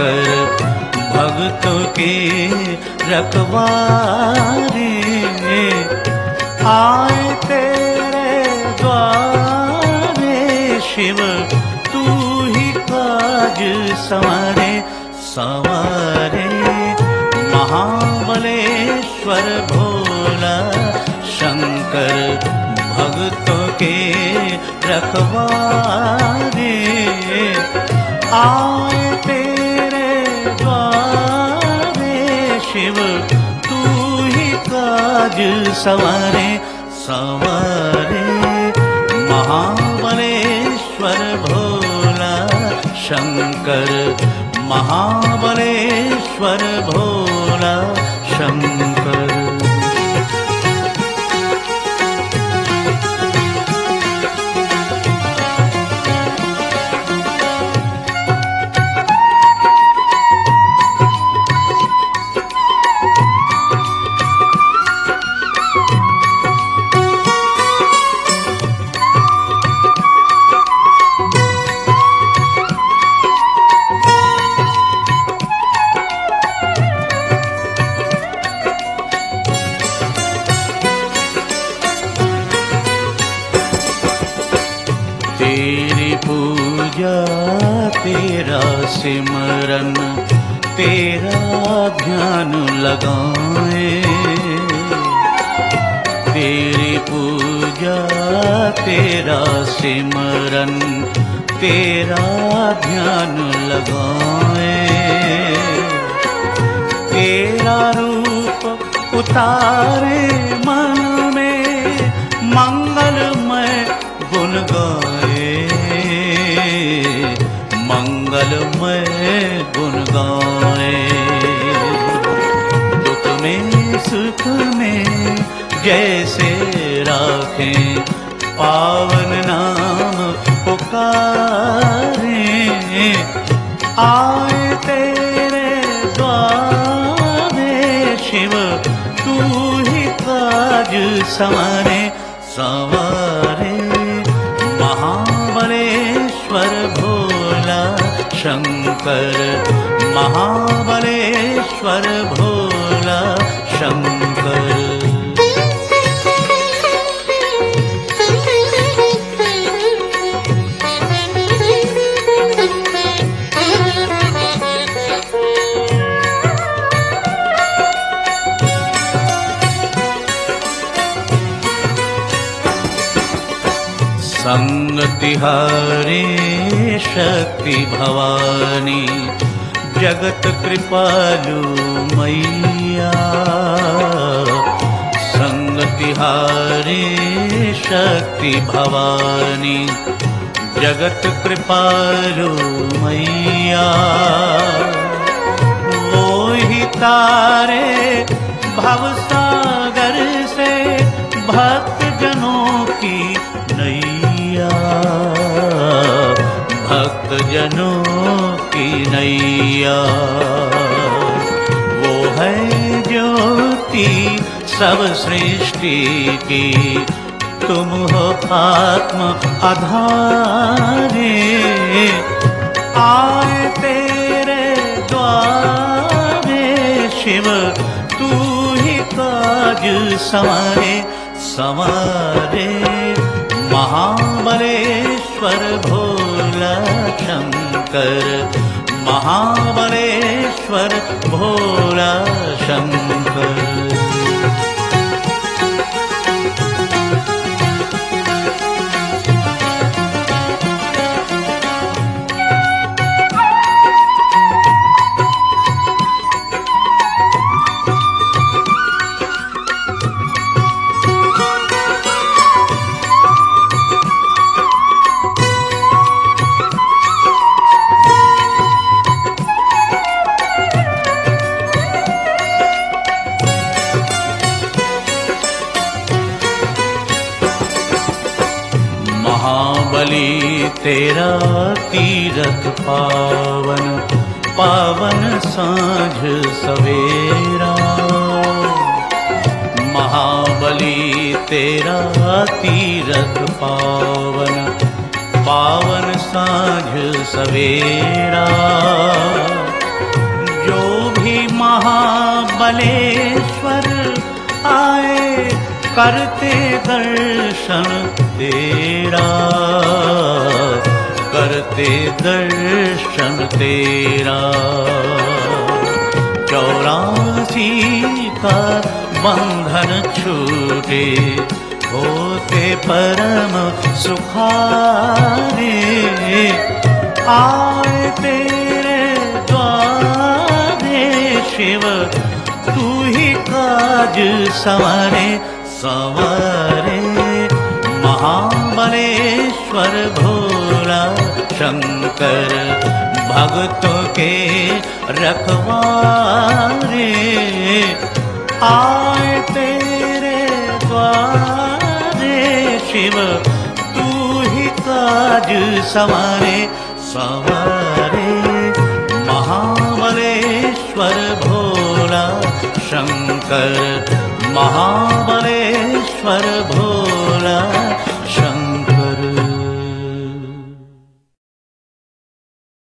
शंकर भक्तों के रखवारे, आए तेरे द्वारे शिव तू ही काज संवारे संवारे। महाबलेश्वर भोला शंकर भक्तों के रखवारे, आए तेरे द्वारे शिव तू ही काज संवारे संवारे। महाबलेश्वर भोला शंकर, महाबलेश्वर भोला शंकर। तेरी पूजा तेरा सिमरन तेरा ध्यान लगाएं, तेरी पूजा तेरा सिमरन तेरा ध्यान लगाएं। तेरा रूप उतारे मन में मंगलमय गुण गाए, मंगलमय गुण गाए। दुख में सुख में जैसे राखें पावन नाम पुकारें, आए तेरे द्वारे शिव तू ही काज संवारे संवारे। महाबलेश्वर भोला शंकर, महाबलेश्वर भोला शंकर। संग तिहारे शक्ति भवानी जगत कृपालु मैया, संग तिहारे शक्ति भवानी जगत कृपालु मैया। वो ही तारे भवसागर से भक्त जनों की नैया, भक्त जनों की नैया। वो है ज्योति सब सृष्टि की, तुम हो आत्म आधारे, आए तेरे द्वारे शिव तू ही काज संवारे संवारे। महाबलेश्वर भोला शंकर, महाबलेश्वर भोला शंकर। महाबली तेरा तीरथ पावन, पावन सांझ सवेरा। महाबली तेरा तीरथ पावन, पावन सांझ सवेरा। महाबलेश्वर आए करते दर्शन तेरा, करते दर्शन तेरा। 84 का बंधन छूटे होते परम सुखारे, आए तेरे द्वारे शिव तू ही काज संवारे संवारे। महाबलेश्वर भोला शंकर भक्तों के रखवारे, आए तेरे द्वारे शिव तू ही काज संवारे संवारे। महाबलेश्वर भोला शंकर महा